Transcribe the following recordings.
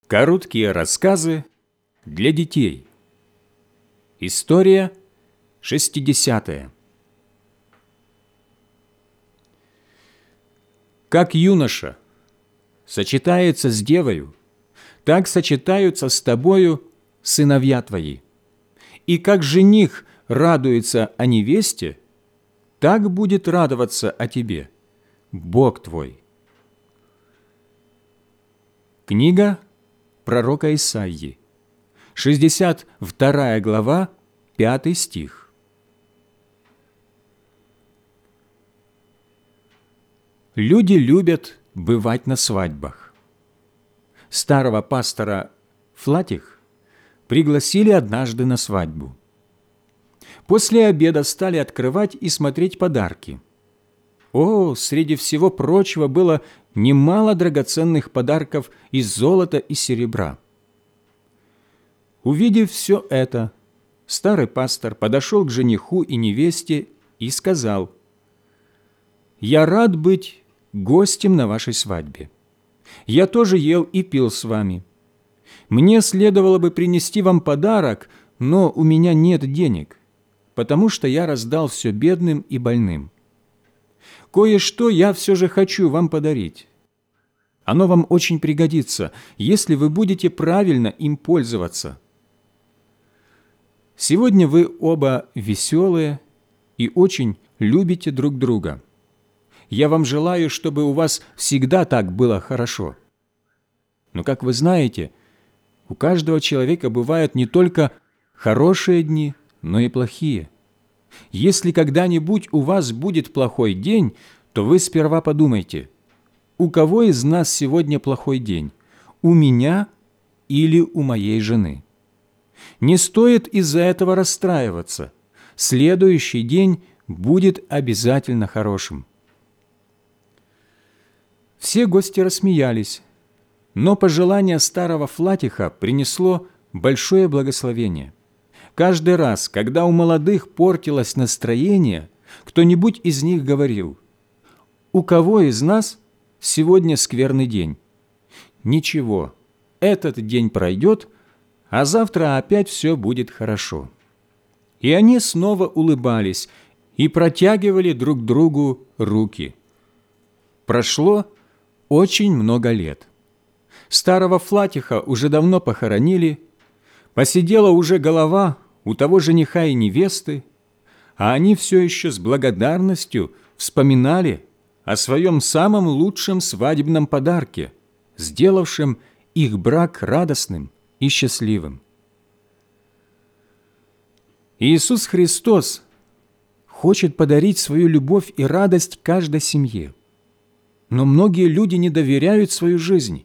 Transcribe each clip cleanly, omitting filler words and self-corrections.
Короткие рассказы для детей. История 60. Как юноша сочетается с девою, так сочетаются с тобою сыновья твои. И как жених радуется о невесте, так будет радоваться о тебе Бог твой. Книга пророка Исаии, 62 глава, 5 стих. Люди любят бывать на свадьбах. Старого пастора Флатих пригласили однажды на свадьбу. После обеда стали открывать и смотреть подарки. Среди всего прочего было немало драгоценных подарков из золота и серебра. Увидев все это, старый пастор подошел к жениху и невесте и сказал: «Я рад быть гостем на вашей свадьбе. Я тоже ел и пил с вами. Мне следовало бы принести вам подарок, но у меня нет денег, потому что я раздал все бедным и больным. Кое-что я все же хочу вам подарить. Оно вам очень пригодится, если вы будете правильно им пользоваться. Сегодня вы оба веселые и очень любите друг друга. Я вам желаю, чтобы у вас всегда так было хорошо. Но, как вы знаете, у каждого человека бывают не только хорошие дни, но и плохие. Если когда-нибудь у вас будет плохой день, то вы сперва подумайте, у кого из нас сегодня плохой день, у меня или у моей жены? Не стоит из-за этого расстраиваться. Следующий день будет обязательно хорошим». Все гости рассмеялись, но пожелание старого Флатиха принесло большое благословение. Каждый раз, когда у молодых портилось настроение, кто-нибудь из них говорил: «У кого из нас сегодня скверный день? Ничего, этот день пройдет, а завтра опять все будет хорошо». И они снова улыбались и протягивали друг другу руки. Прошло очень много лет. Старого Флатиха уже давно похоронили, посидела уже голова у того жениха и невесты, а они все еще с благодарностью вспоминали о своем самом лучшем свадебном подарке, сделавшем их брак радостным и счастливым. Иисус Христос хочет подарить свою любовь и радость каждой семье. Но многие люди не доверяют свою жизнь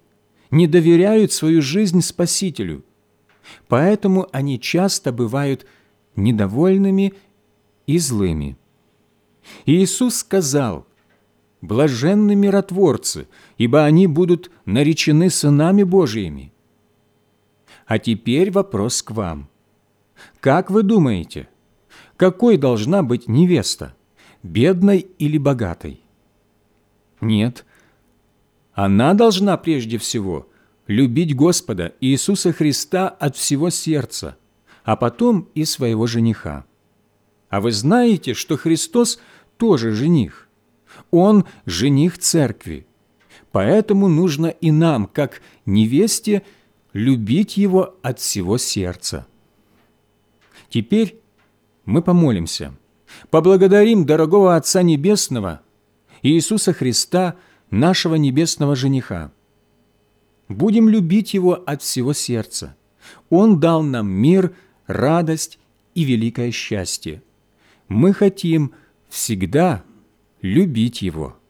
Спасителю. Поэтому они часто бывают недовольными и злыми. Иисус сказал: «Блаженны миротворцы, ибо они будут наречены сынами Божиими». А теперь вопрос к вам. Как вы думаете, какой должна быть невеста, бедной или богатой? Нет, она должна прежде всего любить Господа Иисуса Христа от всего сердца, а потом и своего жениха. А вы знаете, что Христос тоже жених? Он жених церкви. Поэтому нужно и нам, как невесте, любить Его от всего сердца. Теперь мы помолимся, поблагодарим дорогого Отца Небесного, Иисуса Христа, нашего небесного жениха. Будем любить Его от всего сердца. Он дал нам мир, радость и великое счастье. Мы хотим всегда любить Его.